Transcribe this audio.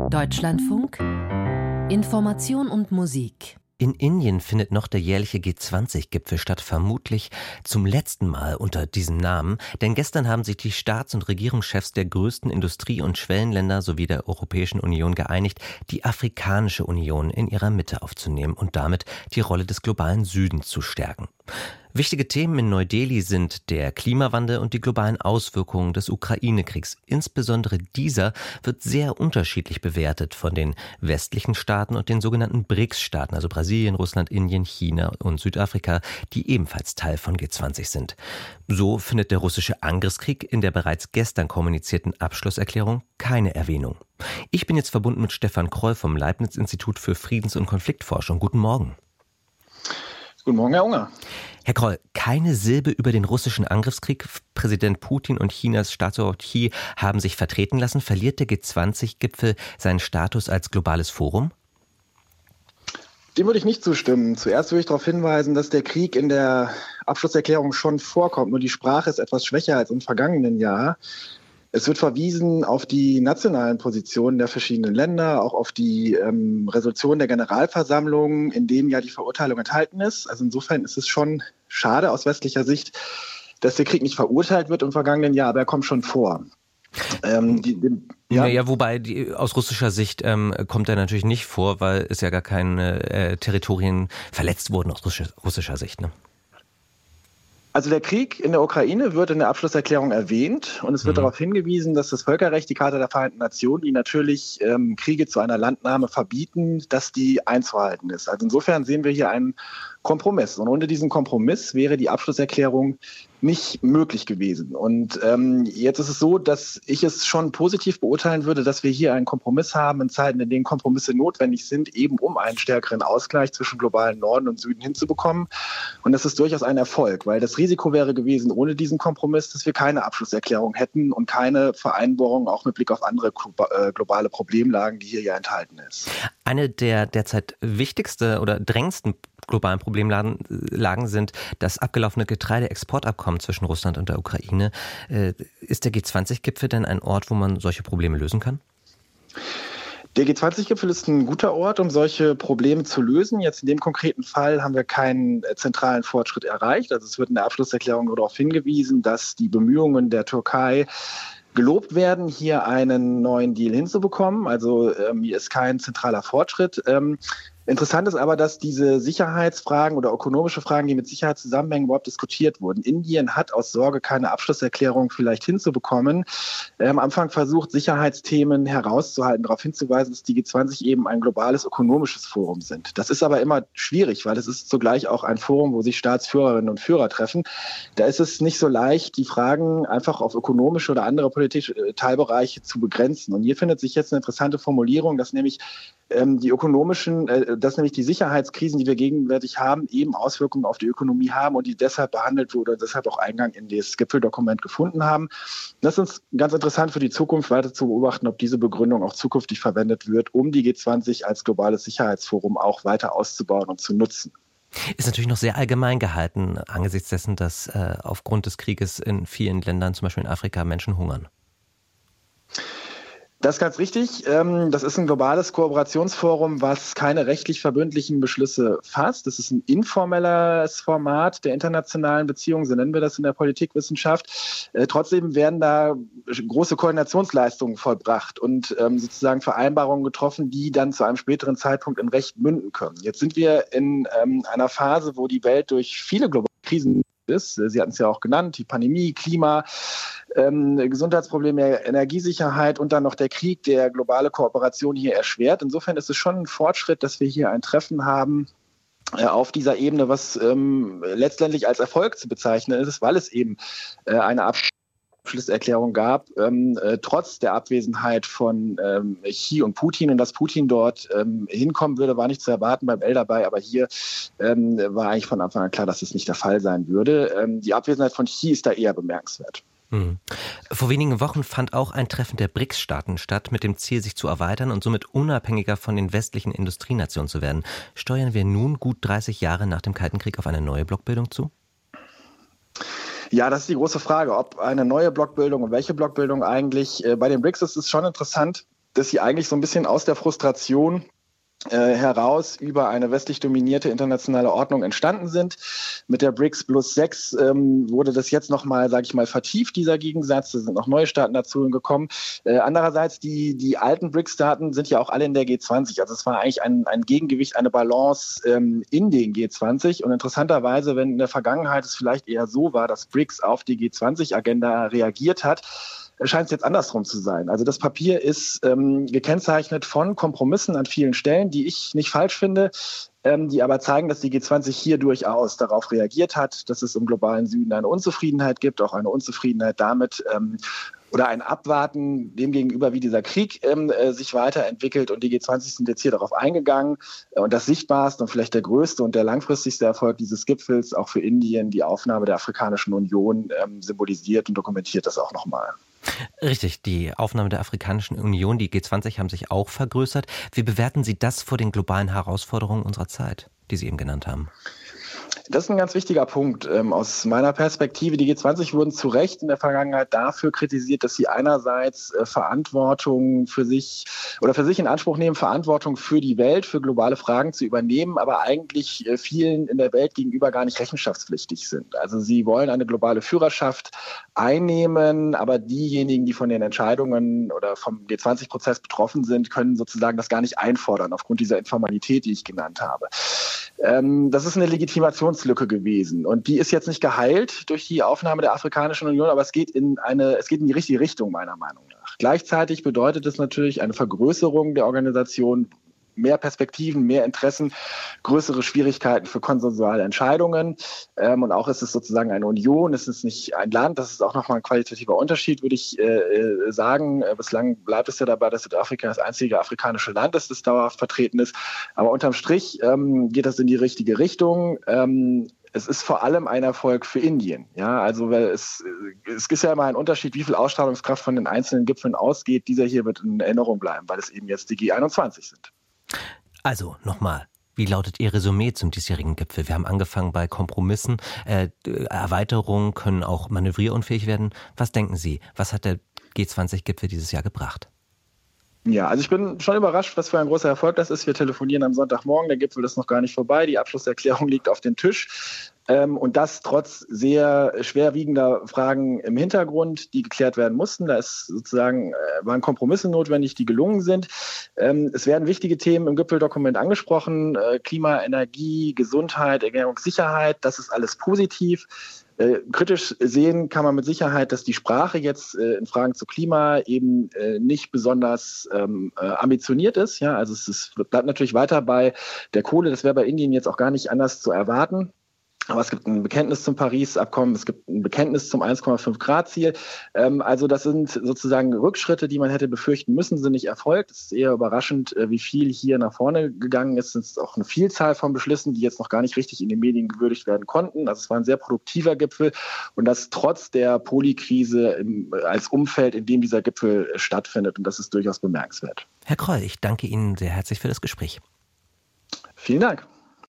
Deutschlandfunk Information und Musik. In Indien findet noch der jährliche G20-Gipfel statt, vermutlich zum letzten Mal unter diesem Namen. Denn gestern haben sich die Staats- und Regierungschefs der größten Industrie- und Schwellenländer sowie der Europäischen Union geeinigt, die Afrikanische Union in ihrer Mitte aufzunehmen und damit die Rolle des globalen Südens zu stärken. Wichtige Themen in Neu-Delhi sind der Klimawandel und die globalen Auswirkungen des Ukraine-Kriegs. Insbesondere dieser wird sehr unterschiedlich bewertet von den westlichen Staaten und den sogenannten BRICS-Staaten, also Brasilien, Russland, Indien, China und Südafrika, die ebenfalls Teil von G20 sind. So findet der russische Angriffskrieg in der bereits gestern kommunizierten Abschlusserklärung keine Erwähnung. Ich bin jetzt verbunden mit Stefan Kroll vom Leibniz-Institut für Friedens- und Konfliktforschung. Guten Morgen. Guten Morgen, Herr Unger. Herr Kroll, keine Silbe über den russischen Angriffskrieg. Präsident Putin und Chinas Staatsoberhaupt Xi haben sich vertreten lassen. Verliert der G20-Gipfel seinen Status als globales Forum? Dem würde ich nicht zustimmen. Zuerst würde ich darauf hinweisen, dass der Krieg in der Abschlusserklärung schon vorkommt. Nur die Sprache ist etwas schwächer als im vergangenen Jahr. Es wird verwiesen auf die nationalen Positionen der verschiedenen Länder, auch auf die Resolution der Generalversammlung, in dem ja die Verurteilung enthalten ist. Also insofern ist es schon schade aus westlicher Sicht, dass der Krieg nicht verurteilt wird im vergangenen Jahr, aber er kommt schon vor. Wobei aus russischer Sicht kommt er natürlich nicht vor, weil es ja gar keine Territorien verletzt wurden aus russischer Sicht, ne? Also der Krieg in der Ukraine wird in der Abschlusserklärung erwähnt und es wird darauf hingewiesen, dass das Völkerrecht, die Charta der Vereinten Nationen, die natürlich Kriege zu einer Landnahme verbieten, dass die einzuhalten ist. Also insofern sehen wir hier einen Kompromiss. Und ohne diesen Kompromiss wäre die Abschlusserklärung nicht möglich gewesen. Und jetzt ist es so, dass ich es schon positiv beurteilen würde, dass wir hier einen Kompromiss haben in Zeiten, in denen Kompromisse notwendig sind, eben um einen stärkeren Ausgleich zwischen globalen Norden und Süden hinzubekommen. Und das ist durchaus ein Erfolg, weil das Risiko wäre gewesen, ohne diesen Kompromiss, dass wir keine Abschlusserklärung hätten und keine Vereinbarung auch mit Blick auf andere globale Problemlagen, die hier ja enthalten ist. Eine der derzeit wichtigste oder drängendsten globalen Problemlagen sind das abgelaufene Getreideexportabkommen zwischen Russland und der Ukraine. Ist der G20-Gipfel denn ein Ort, wo man solche Probleme lösen kann? Der G20-Gipfel ist ein guter Ort, um solche Probleme zu lösen. Jetzt in dem konkreten Fall haben wir keinen zentralen Fortschritt erreicht. Also es wird in der Abschlusserklärung nur darauf hingewiesen, dass die Bemühungen der Türkei gelobt werden, hier einen neuen Deal hinzubekommen. Also hier ist kein zentraler Fortschritt. Interessant ist aber, dass diese Sicherheitsfragen oder ökonomische Fragen, die mit Sicherheit zusammenhängen, überhaupt diskutiert wurden. Indien hat aus Sorge, keine Abschlusserklärung vielleicht hinzubekommen, am Anfang versucht, Sicherheitsthemen herauszuhalten, darauf hinzuweisen, dass die G20 eben ein globales ökonomisches Forum sind. Das ist aber immer schwierig, weil es ist zugleich auch ein Forum, wo sich Staatsführerinnen und Führer treffen. Da ist es nicht so leicht, die Fragen einfach auf ökonomische oder andere politische Teilbereiche zu begrenzen. Und hier findet sich jetzt eine interessante Formulierung, dass nämlich dass nämlich die Sicherheitskrisen, die wir gegenwärtig haben, eben Auswirkungen auf die Ökonomie haben und die deshalb behandelt wurde und deshalb auch Eingang in das Gipfeldokument gefunden haben. Das ist uns ganz interessant für die Zukunft weiter zu beobachten, ob diese Begründung auch zukünftig verwendet wird, um die G20 als globales Sicherheitsforum auch weiter auszubauen und zu nutzen. Ist natürlich noch sehr allgemein gehalten, angesichts dessen, dass aufgrund des Krieges in vielen Ländern, zum Beispiel in Afrika, Menschen hungern. Das ist ganz richtig. Das ist ein globales Kooperationsforum, was keine rechtlich verbindlichen Beschlüsse fasst. Das ist ein informelles Format der internationalen Beziehungen, so nennen wir das in der Politikwissenschaft. Trotzdem werden da große Koordinationsleistungen vollbracht und sozusagen Vereinbarungen getroffen, die dann zu einem späteren Zeitpunkt in Recht münden können. Jetzt sind wir in einer Phase, wo die Welt durch viele globale Krisen ist. Sie hatten es ja auch genannt, die Pandemie, Klima, Gesundheitsprobleme, Energiesicherheit und dann noch der Krieg, der globale Kooperation hier erschwert. Insofern ist es schon ein Fortschritt, dass wir hier ein Treffen haben auf dieser Ebene, was letztendlich als Erfolg zu bezeichnen ist, weil es eben eine Abschlusserklärung gab, trotz der Abwesenheit von Xi und Putin. Und dass Putin dort hinkommen würde, war nicht zu erwarten beim dabei. Aber hier war eigentlich von Anfang an klar, dass es nicht der Fall sein würde. Die Abwesenheit von Xi ist da eher bemerkenswert. Vor wenigen Wochen fand auch ein Treffen der BRICS-Staaten statt, mit dem Ziel, sich zu erweitern und somit unabhängiger von den westlichen Industrienationen zu werden. Steuern wir nun, gut 30 Jahre nach dem Kalten Krieg, auf eine neue Blockbildung zu? Ja, das ist die große Frage, ob eine neue Blockbildung und welche Blockbildung eigentlich. Bei den BRICS ist es schon interessant, dass sie eigentlich so ein bisschen aus der Frustration heraus über eine westlich dominierte internationale Ordnung entstanden sind. Mit der BRICS plus 6 wurde das jetzt nochmal, sage ich mal, vertieft, dieser Gegensatz. Da sind noch neue Staaten dazu gekommen. Andererseits, die alten BRICS-Staaten sind ja auch alle in der G20. Also es war eigentlich ein Gegengewicht, eine Balance in den G20. Und interessanterweise, wenn in der Vergangenheit es vielleicht eher so war, dass BRICS auf die G20-Agenda reagiert hat, scheint es jetzt andersrum zu sein. Also das Papier ist gekennzeichnet von Kompromissen an vielen Stellen, die ich nicht falsch finde, die aber zeigen, dass die G20 hier durchaus darauf reagiert hat, dass es im globalen Süden eine Unzufriedenheit gibt, auch eine Unzufriedenheit damit oder ein Abwarten demgegenüber, wie dieser Krieg sich weiterentwickelt. Und die G20 sind jetzt hier darauf eingegangen. Und das sichtbarste und vielleicht der größte und der langfristigste Erfolg dieses Gipfels, auch für Indien, die Aufnahme der Afrikanischen Union, symbolisiert und dokumentiert das auch nochmal. Richtig, die Aufnahme der Afrikanischen Union, die G20 haben sich auch vergrößert. Wie bewerten Sie das vor den globalen Herausforderungen unserer Zeit, die Sie eben genannt haben? Das ist ein ganz wichtiger Punkt aus meiner Perspektive. Die G20 wurden zu Recht in der Vergangenheit dafür kritisiert, dass sie einerseits Verantwortung für sich in Anspruch nehmen, Verantwortung für die Welt, für globale Fragen zu übernehmen, aber eigentlich vielen in der Welt gegenüber gar nicht rechenschaftspflichtig sind. Also sie wollen eine globale Führerschaft einnehmen, aber diejenigen, die von den Entscheidungen oder vom G20-Prozess betroffen sind, können sozusagen das gar nicht einfordern aufgrund dieser Informalität, die ich genannt habe. Das ist eine Legitimationslücke gewesen und die ist jetzt nicht geheilt durch die Aufnahme der Afrikanischen Union, aber es geht in die richtige Richtung meiner Meinung nach. Gleichzeitig bedeutet es natürlich eine Vergrößerung der Organisation, mehr Perspektiven, mehr Interessen, größere Schwierigkeiten für konsensuale Entscheidungen. Und auch ist es sozusagen eine Union, es ist nicht ein Land, das ist auch nochmal ein qualitativer Unterschied, würde ich sagen. Bislang bleibt es ja dabei, dass Südafrika das einzige afrikanische Land ist, das dauerhaft vertreten ist. Aber unterm Strich geht das in die richtige Richtung. Es ist vor allem ein Erfolg für Indien. Ja, also es ist ja immer ein Unterschied, wie viel Ausstrahlungskraft von den einzelnen Gipfeln ausgeht. Dieser hier wird in Erinnerung bleiben, weil es eben jetzt die G21 sind. Also nochmal, wie lautet Ihr Resümee zum diesjährigen Gipfel? Wir haben angefangen bei Kompromissen. Erweiterungen können auch manövrierunfähig werden. Was denken Sie? Was hat der G20-Gipfel dieses Jahr gebracht? Ja, also ich bin schon überrascht, was für ein großer Erfolg das ist. Wir telefonieren am Sonntagmorgen, der Gipfel ist noch gar nicht vorbei, die Abschlusserklärung liegt auf dem Tisch. Und das trotz sehr schwerwiegender Fragen im Hintergrund, die geklärt werden mussten. Da waren Kompromisse notwendig, die gelungen sind. Es werden wichtige Themen im Gipfeldokument angesprochen. Klima, Energie, Gesundheit, Ernährungssicherheit, das ist alles positiv. Kritisch sehen kann man mit Sicherheit, dass die Sprache jetzt in Fragen zu Klima eben nicht besonders ambitioniert ist. Ja, also bleibt natürlich weiter bei der Kohle. Das wäre bei Indien jetzt auch gar nicht anders zu erwarten. Aber es gibt ein Bekenntnis zum Paris-Abkommen, es gibt ein Bekenntnis zum 1,5-Grad-Ziel. Also das sind sozusagen Rückschritte, die man hätte befürchten müssen, sind nicht erfolgt. Es ist eher überraschend, wie viel hier nach vorne gegangen ist. Es ist auch eine Vielzahl von Beschlüssen, die jetzt noch gar nicht richtig in den Medien gewürdigt werden konnten. Also es war ein sehr produktiver Gipfel und das trotz der Polikrise als Umfeld, in dem dieser Gipfel stattfindet. Und das ist durchaus bemerkenswert. Herr Kroll, ich danke Ihnen sehr herzlich für das Gespräch. Vielen Dank.